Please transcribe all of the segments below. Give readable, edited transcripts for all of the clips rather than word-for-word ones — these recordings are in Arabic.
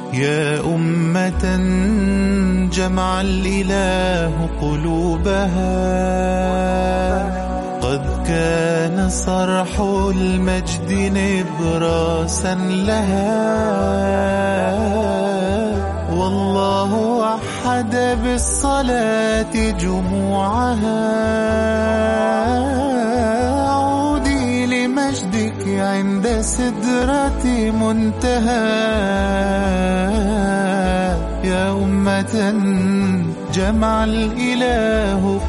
يا أمة جمع الإله قلوبها، قد كان صرح المجد نبراسا لها، والله وحد بالصلاة جموعها. عودي لمجدك عند سدرة منتهى، يا أمة جمع الإله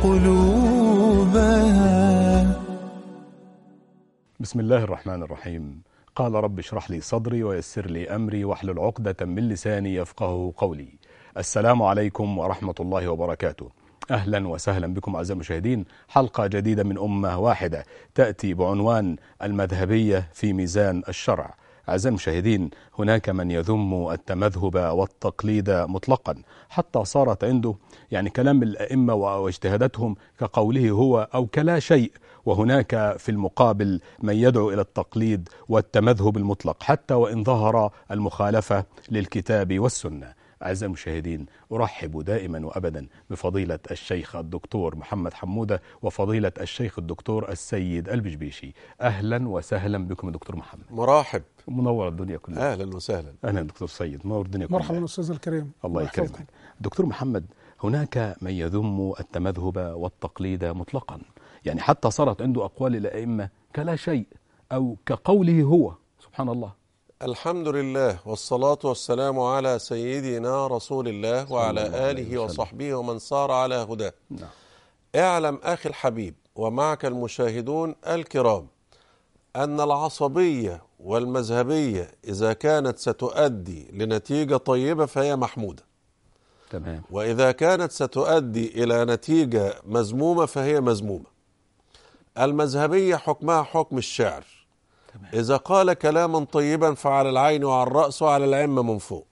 قلوبها. بسم الله الرحمن الرحيم. قال رب اشرح لي صدري ويسر لي أمري واحلل عقدة من لساني يفقه قولي. السلام عليكم ورحمة الله وبركاته. أهلا وسهلا بكم أعزائي المشاهدين، حلقة جديدة من أمة واحدة تأتي بعنوان المذهبية في ميزان الشرع. أعزائي المشاهدين، هناك من يذم التمذهب والتقليد مطلقا، حتى صارت عنده كلام الأئمة واجتهاداتهم كقوله هو أو كلا شيء، وهناك في المقابل من يدعو إلى التقليد والتمذهب المطلق حتى وإن ظهر المخالفة للكتاب والسنة. أعزائي المشاهدين، أرحب دائما وأبدا بفضيلة الشيخ الدكتور محمد حمودة وفضيلة الشيخ الدكتور السيد البشبيشي. أهلا وسهلا بكم دكتور محمد. مرحب، منور الدنيا كلها. أهلا وسهلا. أهلا دكتور سيد، منور الدنيا كلها. مرحبا أستاذ الكريم، الله يكرمك. دكتور محمد، هناك من يذم التمذهب والتقليد مطلقا، حتى صارت عنده أقوال الأئمة كلا شيء أو كقوله هو. سبحان الله. الحمد لله والصلاة والسلام على سيدنا رسول الله وعلى آله وصحبه ومن صار على هداه. نعم. اعلم أخي الحبيب ومعك المشاهدون الكرام أن العصبية والمذهبية إذا كانت ستؤدي لنتيجة طيبة فهي محمودة، تمام. وإذا كانت ستؤدي إلى نتيجة مذمومة فهي مذمومة. المذهبية حكمها حكم الشعر، إذا قال كلاما طيبا فعلى العين وعلى الرأس وعلى العمة من فوق.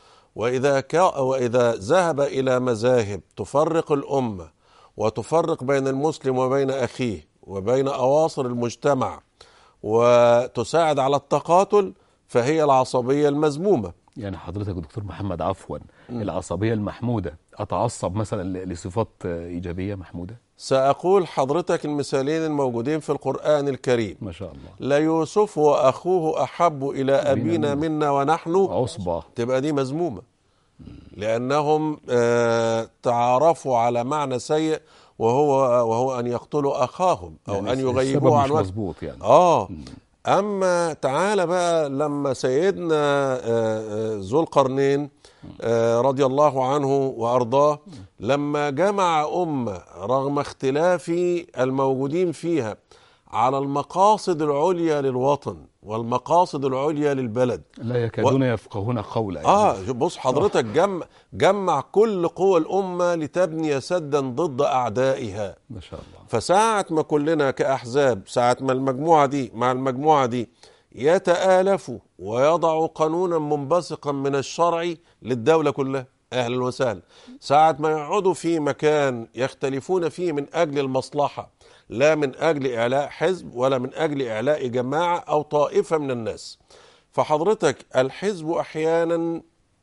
وإذا ذهب إلى مذاهب تفرق الأمة وتفرق بين المسلم وبين أخيه وبين أواصر المجتمع وتساعد على التقاتل فهي العصبية المذمومة. حضرتك دكتور محمد، عفوا، العصبية المحمودة أتعصب مثلا لصفات إيجابية محمودة؟ سأقول حضرتك المثالين الموجودين في القرآن الكريم. ما شاء الله. ليوسف وأخوه أحب إلى أبينا منا ونحن عصبة، تبقى دي مذمومة، لأنهم تعارفوا على معنى سيء وهو أن يقتلوا أخاهم أو أن يغيبوه عن مظبوط أما تعالى بقى لما سيدنا ذو القرنين رضي الله عنه وأرضاه لما جمع أمة رغم اختلاف الموجودين فيها على المقاصد العليا للوطن والمقاصد العليا للبلد، لا يكادون يفقهون قولا. بص حضرتك، جمع كل قوى الأمة لتبني سدا ضد أعدائها. ما شاء الله. فساعة ما كلنا كأحزاب، ساعة ما المجموعة دي مع المجموعة دي يتآلفوا ويضعوا قانونا منبثقا من الشرع للدولة كلها، أهلا وسهلا. ساعة ما يقعدوا في مكان يختلفون فيه من أجل المصلحة، لا من أجل إعلاء حزب ولا من أجل إعلاء جماعة أو طائفة من الناس. فحضرتك الحزب أحيانا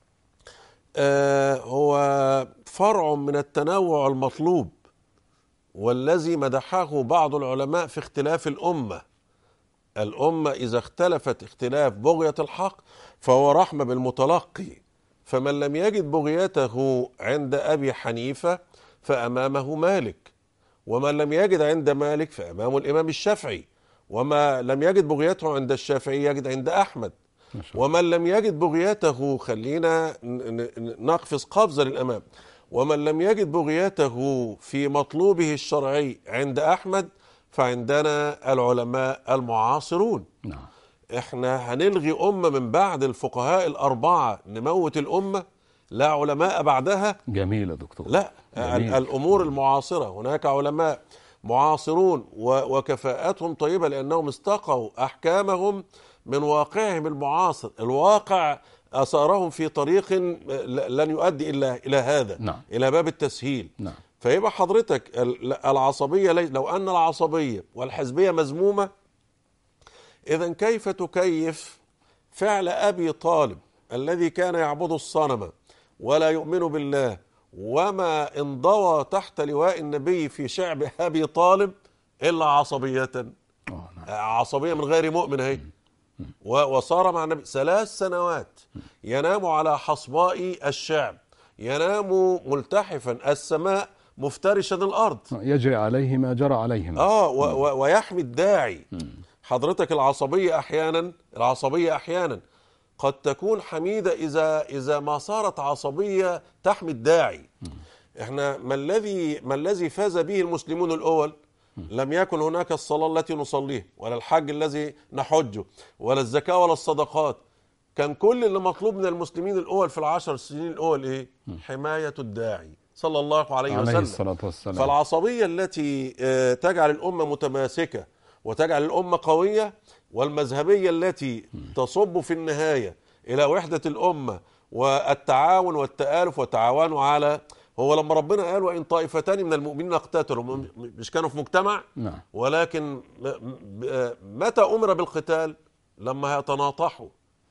هو فرع من التنوع المطلوب، والذي مدحه بعض العلماء في اختلاف الأمة إذا اختلفت اختلاف بغية الحق فهو رحمة بالمتلقي. فمن لم يجد بغيته عند أبي حنيفة فأمامه مالك، ومن لم يجد عند مالك فأمامه الإمام الشافعي، وما لم يجد بغيته عند الشافعي يجد عند أحمد، ومن لم يجد بغيته، خلينا نقفز قفزة للأمام، ومن لم يجد بغيته في مطلوبه الشرعي عند أحمد فعندنا العلماء المعاصرون. نعم. احنا هنلغي أمة من بعد الفقهاء الأربعة نموت الأمة؟ لا علماء بعدها؟ جميل يا دكتور. لا، جميل. الأمور المعاصرة هناك علماء معاصرون وكفاءتهم طيبة لأنهم استقوا أحكامهم من واقعهم المعاصر. الواقع أثارهم في طريق لن يؤدي إلى هذا. نعم. إلى باب التسهيل. نعم. فيبقى حضرتك العصبية، لو أن العصبية والحزبية مذمومة، إذن كيف تكيف فعل أبي طالب الذي كان يعبد الصنم ولا يؤمن بالله وما انضوى تحت لواء النبي في شعب أبي طالب إلا عصبية، عصبية من غير مؤمن هي. وصار مع النبي 3 سنوات ينام على حصباء الشعب، ينام ملتحفا السماء مفترشا الأرض، يجري عليه ما جرى عليهم. ويحمي الداعي. حضرتك العصبية أحيانا قد تكون حميدة إذا ما صارت عصبية تحمي الداعي. احنا ما الذي فاز به المسلمون الأول؟ لم يكن هناك الصلاة التي نصليه، ولا الحج الذي نحجه، ولا الزكاة ولا الصدقات. كان كل اللي مطلوب من المسلمين الأول في ال10 سنين الأول إيه؟ حماية الداعي صلى الله عليه وسلم. الصلاة والسلام. فالعصبية التي تجعل الأمة متماسكة وتجعل الأمة قوية، والمذهبية التي تصب في النهاية إلى وحدة الأمة والتعاون والتآلف والتعاون على، هو لما ربنا قال وإن طائفتان من المؤمنين اقتتلوا، مش كانوا في مجتمع؟ نعم. ولكن متى أمر بالقتال؟ لما هيتناطحوا،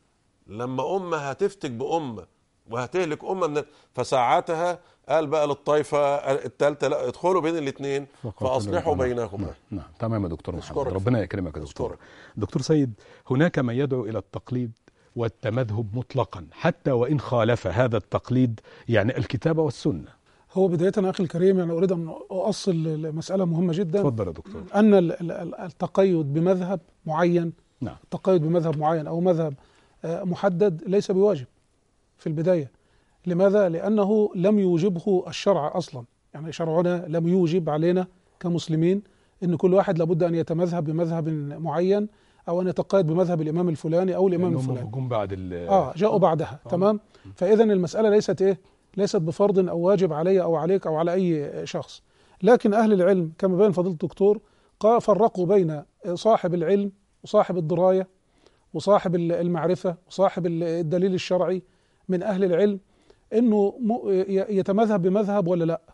لما أمة هتفتك بأمة وهتهلك أمة فساعتها قال بقى للطائفة الثالثة لا، ادخلوا بين الاثنين فأصلحوا بينهما. نعم تمام يا دكتور محمد، أشكرك. ربنا يكرمك يا دكتور. دكتور سيد، هناك من يدعو إلى التقليد والتمذهب مطلقا حتى وإن خالف هذا التقليد يعني الكتاب والسنة. هو بداية أخي الكريم يعني أريد أن أؤصل مسألة مهمة جدا. تفضل يا دكتور. أن التقيد بمذهب معين، نعم، التقيد بمذهب معين أو مذهب محدد ليس بواجب في البداية. لماذا؟ لأنه لم يوجبه الشرع أصلا. يعني شرعنا لم يوجب علينا كمسلمين أن كل واحد لابد أن يتمذهب بمذهب معين أو أن يتقيد بمذهب الإمام الفلاني أو الإمام الفلاني. جم بعد جاءوا بعدها. تمام. فإذا المسألة ليست بفرض أو واجب علي أو عليك أو على أي شخص. لكن أهل العلم كما بين فضيلة الدكتور فرقوا بين صاحب العلم وصاحب الدراية وصاحب المعرفة وصاحب الدليل الشرعي من أهل العلم، إنه يتمذهب بمذهب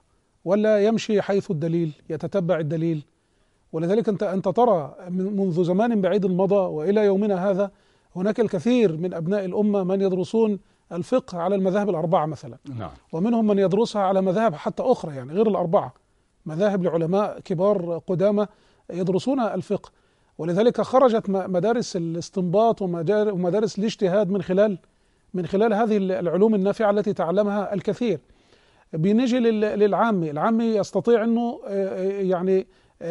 ولا يمشي حيث الدليل، يتتبع الدليل. ولذلك أنت ترى منذ زمان بعيد مضى وإلى يومنا هذا هناك الكثير من أبناء الأمة من يدرسون الفقه على المذاهب الأربعة مثلا. نعم. ومنهم من يدرسها على مذاهب حتى أخرى يعني غير الأربعة، مذاهب لعلماء كبار قدامى يدرسون الفقه. ولذلك خرجت مدارس الاستنباط ومدارس الاجتهاد من خلال هذه العلوم النافعة التي تعلمها الكثير. بنجي للعامي يستطيع أنه يعني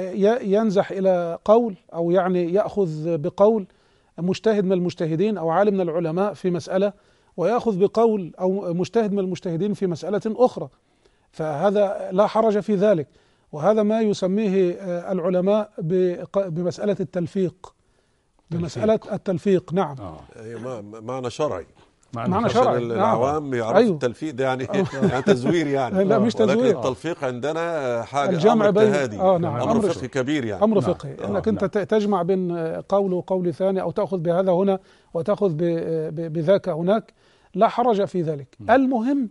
ينزح إلى قول أو يعني يأخذ بقول مجتهد من المجتهدين أو عالم من العلماء في مسألة، ويأخذ بقول أو مجتهد من المجتهدين في مسألة أخرى. فهذا لا حرج في ذلك، وهذا ما يسميه العلماء بمسألة التلفيق. بمسألة التلفيق. نعم. معنى شرعي. معنى شرعي. العوام يعرفوا التلفيق ده يعني تزوير يعني. لا مش تزوير. ولكن التلفيق عندنا حاجة الجمع أمر اجتهادي. نعم. أمر فقهي كبير يعني. أمر فقهي. أنك أنت تجمع بين قول وقول ثاني أو تأخذ بهذا هنا وتأخذ بذاك هناك، لا حرج في ذلك. المهم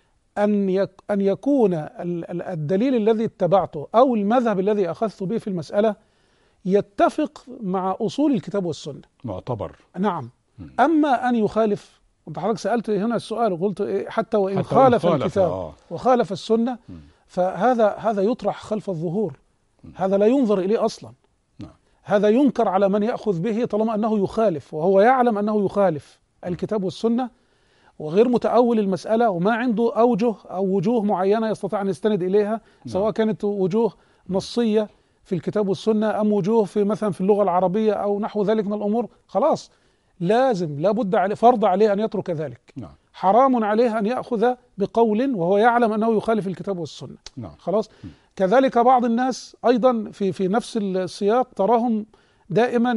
أن يكون الدليل الذي اتبعته أو المذهب الذي أخذت به في المسألة يتفق مع أصول الكتاب والسنة، معتبر. نعم. أما أن يخالف، أنت حضرتك سألت هنا السؤال وقلت حتى وإن خالف الكتاب وخالف السنة، فهذا يطرح خلف الظهور. هذا لا ينظر إليه أصلا. هذا ينكر على من يأخذ به طالما أنه يخالف وهو يعلم أنه يخالف الكتاب والسنة وغير متأول المسألة وما عنده أوجه أو وجوه معينة يستطيع أن يستند إليها، سواء كانت وجوه نصية في الكتاب والسنة أم وجوه في مثلا في اللغة العربية أو نحو ذلك من الأمور. خلاص لابد عليه، فرض عليه أن يترك ذلك. حرام عليه أن يأخذ بقول وهو يعلم أنه يخالف الكتاب والسنة. خلاص. كذلك بعض الناس أيضا في نفس السياق تراهم دائما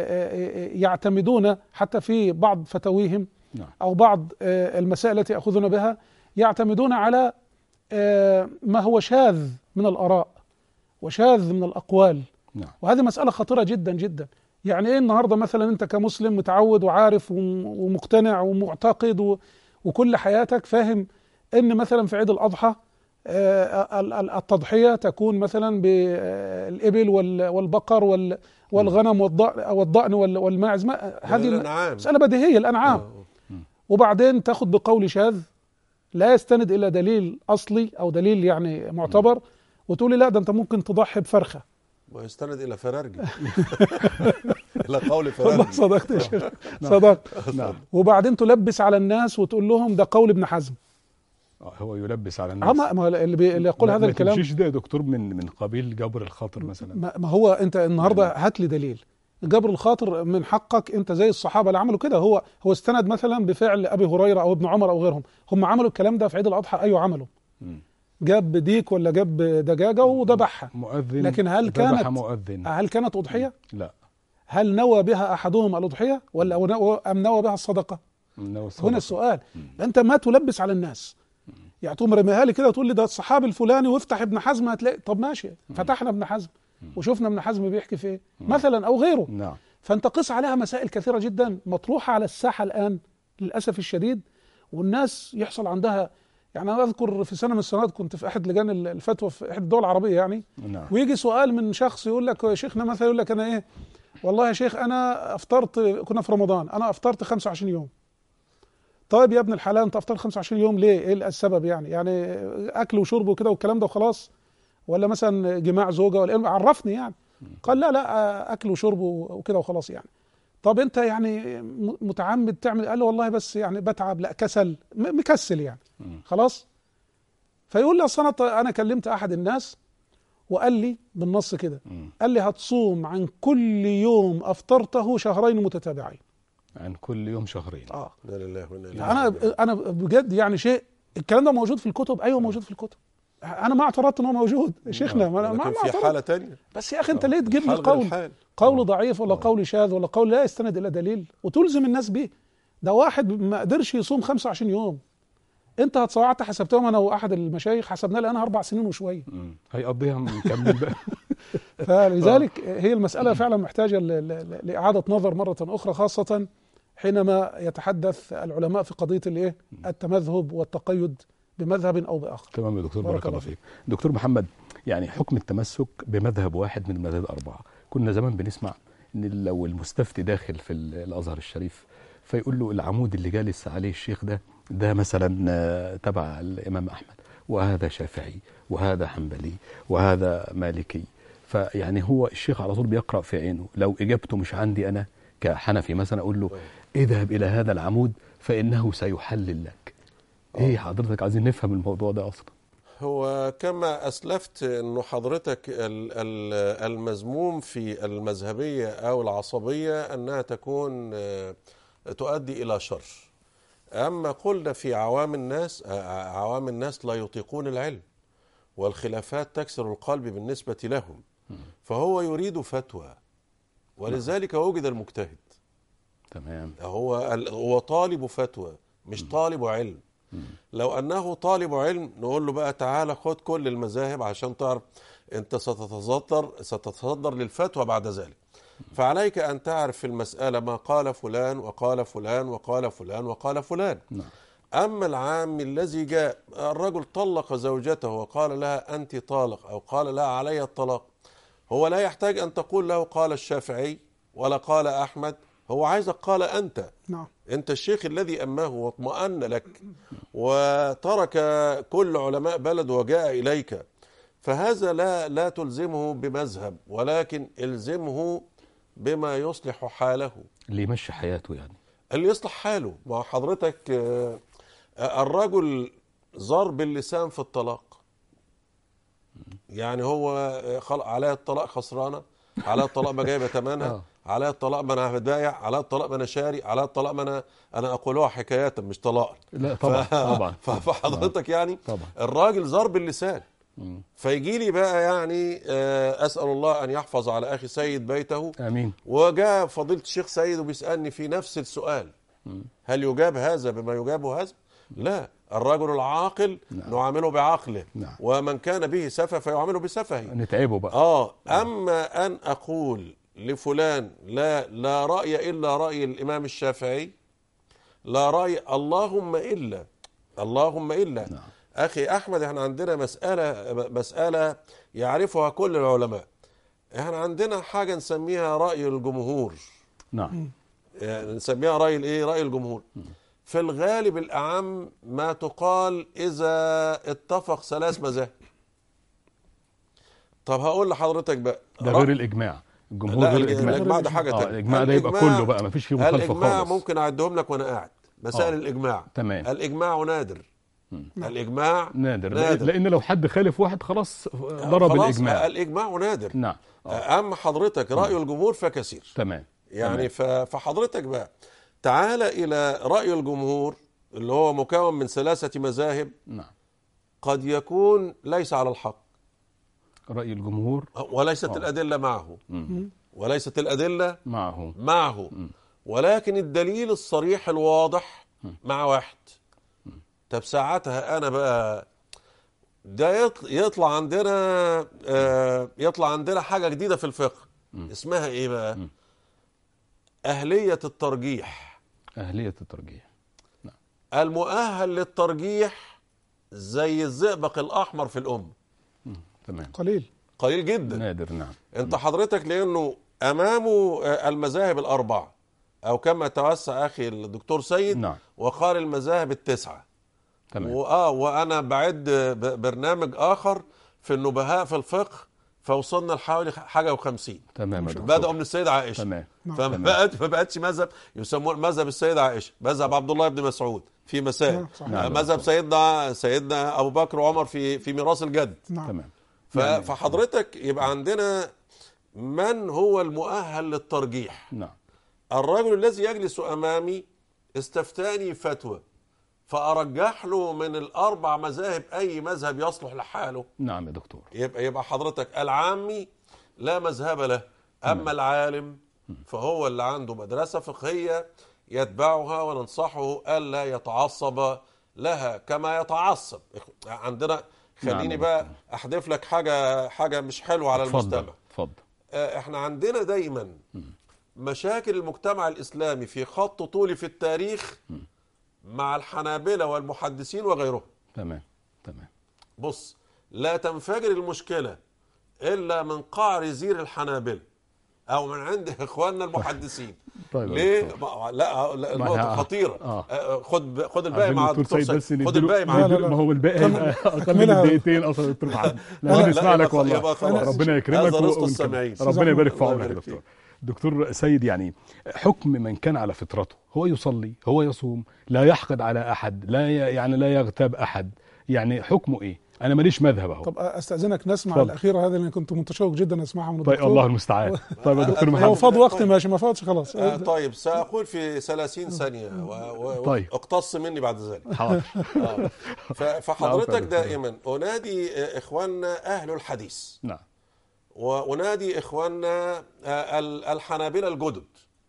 يعتمدون حتى في بعض فتاويهم أو بعض المسائل التي يأخذون بها يعتمدون على ما هو شاذ من الآراء وشاذ من الأقوال. وهذه مسألة خطيرة جدا جدا. يعني إيه النهاردة مثلا أنت كمسلم متعود وعارف ومقتنع ومعتقد وكل حياتك فاهم إن مثلا في عيد الأضحى التضحية تكون مثلا بالإبل والبقر والغنم والضأن والماعز. هذه مسألة بديهية، الأنعام. وبعدين تاخد بقول شاذ لا يستند إلى دليل أصلي أو دليل يعني معتبر، وتقولي لا ده أنت ممكن تضحي بفرخة ويستند إلى فرارجي إلى قول فرارجي. صدقت يا شيخ، صدقت. وبعدين تلبس على الناس وتقول لهم ده قول ابن حزم. هو يلبس على الناس. ما اللي يقول هذا الكلام ما تمشيش ده يا دكتور من قبيل جبر الخاطر مثلا. ما هو أنت النهاردة هات لي دليل. جبر الخاطر من حقك أنت زي الصحابة اللي عملوا كده. هو استند مثلا بفعل أبي هريرة أو ابن عمر أو غيرهم. هم عملوا الكلام ده في عيد الأضحى. أيوة عملوا. جاب ديك ولا جاب دجاجة وذبحها. مؤذن. لكن هل كانت أضحية؟ لا. هل نوى بها أحدهم الأضحية ولا أم نوى بها الصدقة؟ هنا السؤال. أنت ما تلبس على الناس. يعني تقوم رميها لي كده وتقول لي ده الصحابي الفلاني وافتح ابن حزم هتلاقي. طب ماشي، فتحنا ابن حزم وشوفنا ابن حزم بيحكي في ايه مثلا او غيره. نعم. فانت قس عليها مسائل كثيرة جدا مطروحة على الساحة الآن للأسف الشديد، والناس يحصل عندها. يعني أنا أذكر في سنة من السنوات كنت في أحد لجان الفتوى في أحد الدول العربية يعني. نعم. ويجي سؤال من شخص يقول لك يا شيخنا مثلا، يقول لك أنا إيه والله يا شيخ أنا أفطرت، كنا في رمضان، أنا أفطرت 25 يوم. طيب يا ابن الحلال أنت أفطرت 25 يوم ليه؟ إيه السبب يعني أكل وشرب وكده والكلام ده وخلاص، ولا مثلا جماع زوجة ولا عرفني يعني. قال لا أكل وشرب وكده وخلاص يعني. طب أنت يعني متعمد تعمل؟ قال له والله بس يعني بتعب، لا كسل، مكسل يعني خلاص. فيقول لي أصل أنا كلمت أحد الناس وقال لي بالنص كده، قال لي هتصوم عن كل يوم أفطرته شهرين متتابعين. عن كل يوم شهرين. لا لله وإنا إليه. أنا بجد يعني شيء الكلام ده موجود في الكتب. أيوه موجود في الكتب. أنا ما اعترضت إنه موجود شيخنا، ما في حالة تانية. بس يا أخي أنت ليه تجيب لي قول ضعيف ولا قول شاذ ولا قول لا يستند إلى دليل وتلزم الناس به؟ ده واحد ما قدرش يصوم 25 يوم. أنت هتصوعت حسبتهم أنا وأحد المشايخ حسبنا لي أنا 4 سنين وشوية. هيقضيها مكمل بقى. فلذلك هي المسألة فعلا محتاجة لإعادة نظر مرة أخرى، خاصة حينما يتحدث العلماء في قضية التمذهب والتقيد بمذهب أو بآخر. تمام يا دكتور، بارك الله فيك. دكتور محمد، يعني حكم التمسك بمذهب واحد من المذاهب الأربعة، كنا زمان بنسمع إن لو المستفتي داخل في الأزهر الشريف فيقول له العمود اللي جالس عليه الشيخ ده مثلا تبع الإمام أحمد، وهذا شافعي، وهذا حنبلي، وهذا مالكي. فيعني هو الشيخ على طول بيقرأ في عينه. لو إجابته مش عندي أنا كحنفي مثلا أقول له اذهب إلى هذا العمود فإنه سيحلل لك. ايه حضرتك عايزين نفهم الموضوع ده اصلا؟ هو كما اسلفت انه حضرتك المذموم في المذهبيه او العصبيه انها تكون تؤدي الى شر. اما قلنا في عوام الناس لا يطيقون العلم، والخلافات تكسر القلب بالنسبه لهم، فهو يريد فتوى، ولذلك وجد المجتهد. تمام. هو طالب فتوى مش طالب علم. لو أنه طالب علم نقول له بقى تعالى خد كل المذاهب عشان تعرف أنت ستتصدر للفتوى بعد ذلك. فعليك أن تعرف في المسألة ما قال فلان وقال فلان وقال فلان وقال فلان. أما العام الذي جاء الرجل طلق زوجته وقال لها أنت طالق أو قال لها علي الطلاق، هو لا يحتاج أن تقول له قال الشافعي ولا قال أحمد، هو عايزك قال أنت. أنت الشيخ الذي أماه واطمأن لك وترك كل علماء بلد وجاء إليك، فهذا لا تلزمه بمذهب، ولكن الزمه بما يصلح حاله، اللي يمشي حياته، يعني اللي يصلح حاله. مع حضرتك الرجل ضرب اللسان في الطلاق، يعني هو على الطلاق خسرانة، على الطلاق ما جايبه ثمنها، على الطلاق ما انا هبايع، على الطلاق ما انا شاري، على الطلاق ما انا اقولها حكايات مش طلاق. لا طبعا طبعا. فحضرتك يعني طبعا. الراجل ضرب اللسان. فيجي لي بقى يعني اسال الله ان يحفظ على اخي سيد بيته، امين. وجاء فضيله الشيخ سيد وبيسالني في نفس السؤال، هل يجاب هذا بما يجابه هذا؟ لا، الرجل العاقل نعامله بعقله، ومن كان به سفه فيعامله بسفهه. نتعبه بقى. اما ان اقول لفلان لا رأي إلا رأي الإمام الشافعي، لا رأي اللهم إلا أخي أحمد، احنا عندنا مسألة يعرفها كل العلماء. احنا عندنا حاجة نسميها رأي الجمهور. نعم. يعني نسميها رأي الجمهور. في الغالب الأعم ما تقال إذا اتفق 3 مذاهب. طب هقول لحضرتك بقى، ده غير الإجماع. الجمهور غير الإجماع. الإجماع ده حاجة تانية. الإجماع ده يبقى كله بقى، ما فيش فيه مخالفة خالص. الإجماع ممكن أعدهم لك وأنا قاعد، مسائل الإجماع. تمام. الإجماع نادر. الإجماع نادر. لأن لو حد خالف واحد خلاص ضرب الإجماع. الإجماع نادر. نعم. أما حضرتك رأي الجمهور فكثير. تمام. يعني فحضرتك بقى تعال إلى رأي الجمهور اللي هو مكون من 3 مذاهب. نعم. قد يكون ليس على الحق رأي الجمهور، وليست الأدلة معه. وليست الأدلة معه. ولكن الدليل الصريح الواضح مع واحد. طب ساعتها أنا بقى ده يطلع عندنا حاجة جديدة في الفقه. اسمها إيه بقى؟ أهلية الترجيح. أهلية الترجيح. نعم. المؤهل للترجيح زي الزئبق الأحمر في الأم. تمام. قليل جدا. نادر. نعم. انت حضرتك لأنه أمامه المذاهب ال4 أو كما توسع أخي الدكتور سيد. نعم. وقال المذاهب ال9. تمام. وأنا بعد برنامج آخر في النبهاء في الفقه، فوصلنا لحوالي حاجة و50. تمام. بدأوا من السيدة عائشة. تمام. فما بقتش مذهب يسمون مذهب السيدة عائشة، مذهب عبد الله بن مسعود في مسائل. مذهب سيدنا أبو بكر وعمر في ميراث الجد. تمام. فحضرتك يبقى عندنا من هو المؤهل للترجيح. نعم. الرجل الذي يجلس أمامي استفتاني فتوى فأرجح له من ال4 مذاهب أي مذهب يصلح لحاله. نعم يا دكتور. يبقى حضرتك العامي لا مذهب له. أما العالم فهو اللي عنده مدرسة فقهية يتبعها، وننصحه ألا يتعصب لها كما يتعصب عندنا. خليني بقى أحدث لك حاجة مش حلوة على المجتمع. اتفضل. احنا عندنا دايما مشاكل المجتمع الإسلامي في خط طولي في التاريخ مع الحنابلة والمحدثين وغيرهم. تمام. بص، لا تنفجر المشكلة إلا من قعر زير الحنابلة أو من عند إخواننا المحدثين. طيب. ليه؟ لا النقطة خطيرة. خد الباقي مع الدكتور سيد. خد الباقي مع ما هو الباقي أقل من دقيقتين أصلا دكتور محمد. لا نسمع لك والله. ربنا يكرمك. ربنا يبارك في عمرك يا دكتور. دكتور سيد، يعني حكم من كان على فطرته، هو يصلي، هو يصوم، لا يحقد على أحد، لا يغتاب أحد، يعني حكمه إيه؟ أنا ماليش مذهب أهو. طب أستأذنك نسمع الأخيرة هذه اللي كنت متشوق جدا أسمعها من الدكتور. طيب الله المستعان. طيب يا دكتور محمد. لو فاض وقت ماشي، ما فاضش خلاص. طيب سأقول في 30 ثانية طيب. اقتص مني بعد ذلك. حاضر. فحضرتك دائما أنادي إخواننا أهل الحديث. نعم. ونادي إخواننا الحنابلة الجدد.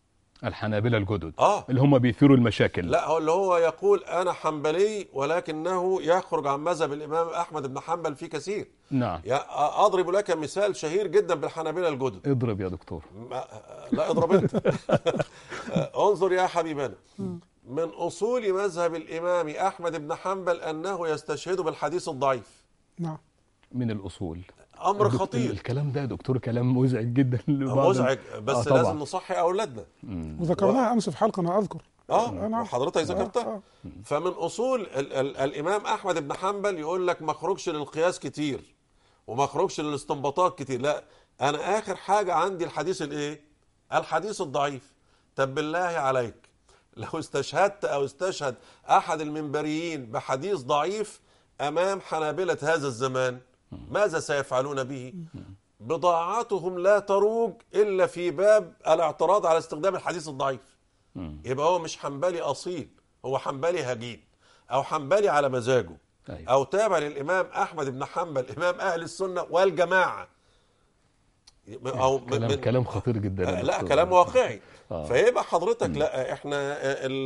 اللي هم بيثيروا المشاكل. لا، هو اللي هو يقول أنا حنبلي ولكنه يخرج عن مذهب الإمام أحمد بن حنبل في كثير. نعم. أضرب لك مثال شهير جدا بالحنابلة الجدد. اضرب يا دكتور. لا اضرب أنت. انظر يا حبيبنا، من أصول مذهب الإمام أحمد بن حنبل أنه يستشهد بالحديث الضعيف. نعم. من الأصول. أمر خطير. الكلام ده يا دكتور كلام مزعج جدا. مزعج، بس لازم نصحي أولادنا. وذكرناها أمس في حلقة أنا أذكر. حضرتك ذكرتها. فمن أصول الإمام أحمد بن حنبل يقول لك ما خرجش للقياس كتير وما خرجش للاستنباطات كتير. لا، أنا آخر حاجة عندي الحديث الإيه؟ الحديث الضعيف. طب بالله عليك، لو استشهدت أو استشهد أحد المنبريين بحديث ضعيف أمام حنابلة هذا الزمان، ماذا سيفعلون به؟ بضاعتهم لا تروج إلا في باب الاعتراض على استخدام الحديث الضعيف. يبقى هو مش حنبلي أصيل، هو حنبلي هجين أو حنبلي على مزاجه. أو تابع للإمام أحمد بن حنبل إمام أهل السنة والجماعة. أو كلام خطير جدا. لا، كلام واقعي. فيبقى حضرتك لا، احنا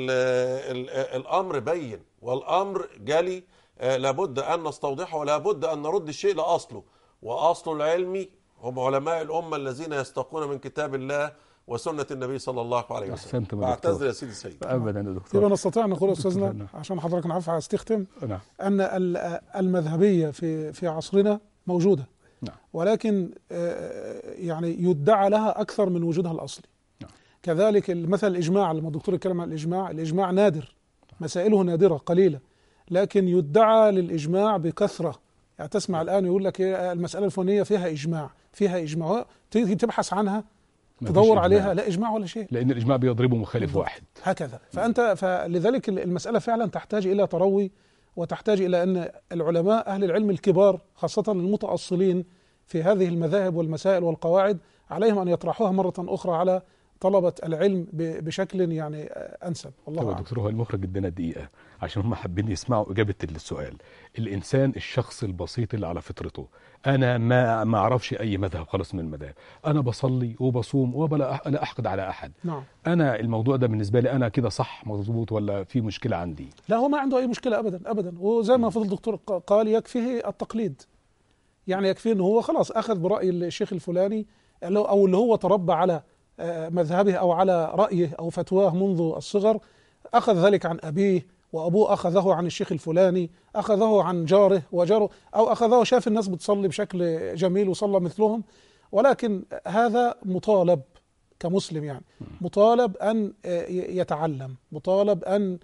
الأمر بين والأمر جلي، لابد أن نستوضحه ولابد أن نرد الشيء لأصله. وأصل العلم هم علماء الأمة الذين يستقون من كتاب الله وسنة النبي صلى الله عليه وسلم. أعتذر يا سيدي السيد. أبدا يا دكتور. يبقى نستطيع أن نقول أستاذنا عشان حضرتك نعرف استختم أن المذهبية في عصرنا موجودة. ولكن يعني يدعى لها أكثر من وجودها الأصلي. كذلك مثل الإجماع، لما الدكتور يتكلم عن الإجماع نادر. مسائله نادرة قليلة، لكن يدعى للإجماع بكثرة. يعني تسمع الآن يقول لك المسألة الفلانية فيها إجماع، فيها إجماع، تيجي تبحث عنها تدور عليها لا إجماع ولا شيء، لأن الإجماع بيضربه مخالف واحد هكذا. فلذلك المسألة فعلا تحتاج إلى تروي، وتحتاج إلى أن العلماء أهل العلم الكبار خاصة المتأصلين في هذه المذاهب والمسائل والقواعد عليهم أن يطرحوها مرة أخرى على طلبة العلم بشكل يعني أنسب. والله طبعا دكتور، هو المخرج ادانا دقيقة عشان هم حابين يسمعوا إجابة السؤال. الإنسان الشخص البسيط اللي على فطرته، أنا ما أعرفش أي مذهب خالص من المذاهب، أنا بصلي وبصوم ولا أحقد على أحد، نعم. أنا الموضوع ده بالنسبة لي أنا كده صح مظبوط ولا في مشكلة عندي؟ لا، هو ما عنده أي مشكلة أبدا أبدا. وزي ما فضل الدكتور قال يكفيه التقليد، يعني يكفيه أنه هو خلاص أخذ برأي الشيخ الفلاني أو اللي هو تربى على مذهبه أو على رأيه أو فتواه منذ الصغر، أخذ ذلك عن أبيه، وأبوه أخذه عن الشيخ الفلاني، أخذه عن جاره وجاره، أو أخذه شاف الناس بتصلي بشكل جميل وصلى مثلهم. ولكن هذا مطالب كمسلم، يعني مطالب أن يتعلم، مطالب أن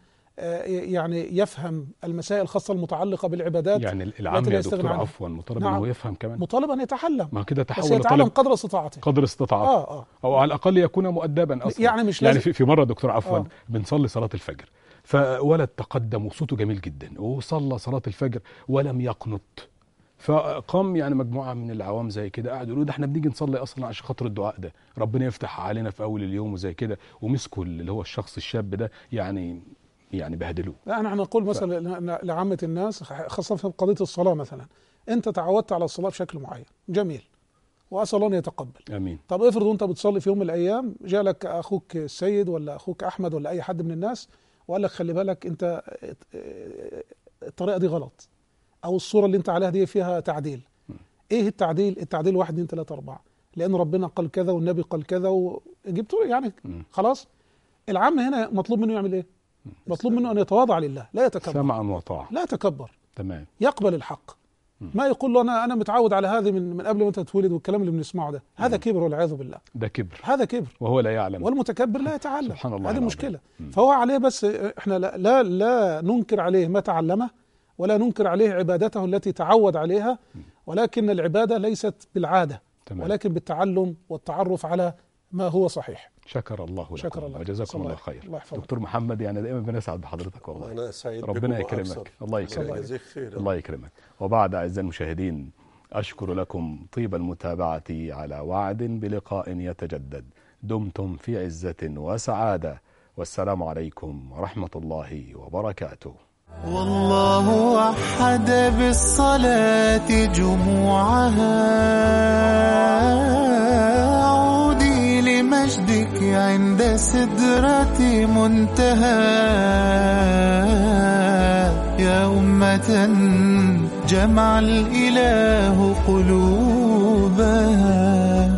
يعني يفهم المسائل الخاصة المتعلقة بالعبادات. يعني العام يا دكتور عفوا مطالب نعم. أنه يفهم كمان، مطالب أن يتعلم، ما كده تحول بس يتعلم قدر استطاعته، قدر استطاعته أو على الأقل يكون مؤدبا أصلا. يعني مش لازم. يعني في مرة دكتور عفوا بنصلي صلاة الفجر، فولد تقدم وصوته جميل جدا وصلى صلاة الفجر ولم يقنط، فقام يعني مجموعة من العوام زي كده قعدوا يقولوا ده احنا بنيجي نصلي اصلا عشان خاطر الدعاء ده، ربنا يفتح علينا في اول اليوم وزي كده، ومسكوا اللي هو الشخص الشاب ده يعني بهدلوه. لا، احنا نقول مثلا لعامة الناس خاصة في قضية الصلاة مثلا، انت تعودت على الصلاة بشكل معين جميل وأسأل الله أن يتقبل، امين. طب افرض وانت بتصلي في يوم من الايام جالك اخوك السيد ولا اخوك احمد ولا اي حد من الناس وقال لك خلي بالك انت الطريقة دي غلط، او الصورة اللي انت عليها دي فيها تعديل. ايه التعديل؟ التعديل 1 2 3 4، لان ربنا قال كذا والنبي قال كذا وجبت يعني خلاص. العام هنا مطلوب منه يعمل ايه؟ مطلوب منه ان يتواضع لله، لا يتكبر، سمعا وطاعة، لا يتكبر، تمام، يقبل الحق. ما يقول له انا متعود على هذه من قبل ما انت تتولد، والكلام اللي بنسمعه ده هذا كبر والعياذ بالله، ده كبر، هذا كبر، وهو لا يعلم، والمتكبر لا يتعلم. سبحان الله، هذه مشكلة. فهو عليه بس احنا لا ننكر عليه ما تعلمه، ولا ننكر عليه عبادته التي تعود عليها، ولكن العبادة ليست بالعادة، ولكن بالتعلم والتعرف على ما هو صحيح. شكر الله لكم، شكر الله، وجزاكم الله خير. الله دكتور محمد، يعني دائما بنسعد بحضرتك والله. أنا سعيد، ربنا يكرمك، الله يكرمك، الله يكرمك. وبعد أعزائي المشاهدين، أشكر لكم طيب المتابعة على وعد بلقاء يتجدد. دمتم في عزة وسعادة، والسلام عليكم ورحمة الله وبركاته. والله وحد بالصلاة جموعها، عودي لمجدك عند سدرة منتهى، يا أمة جمع الإله قلوبها.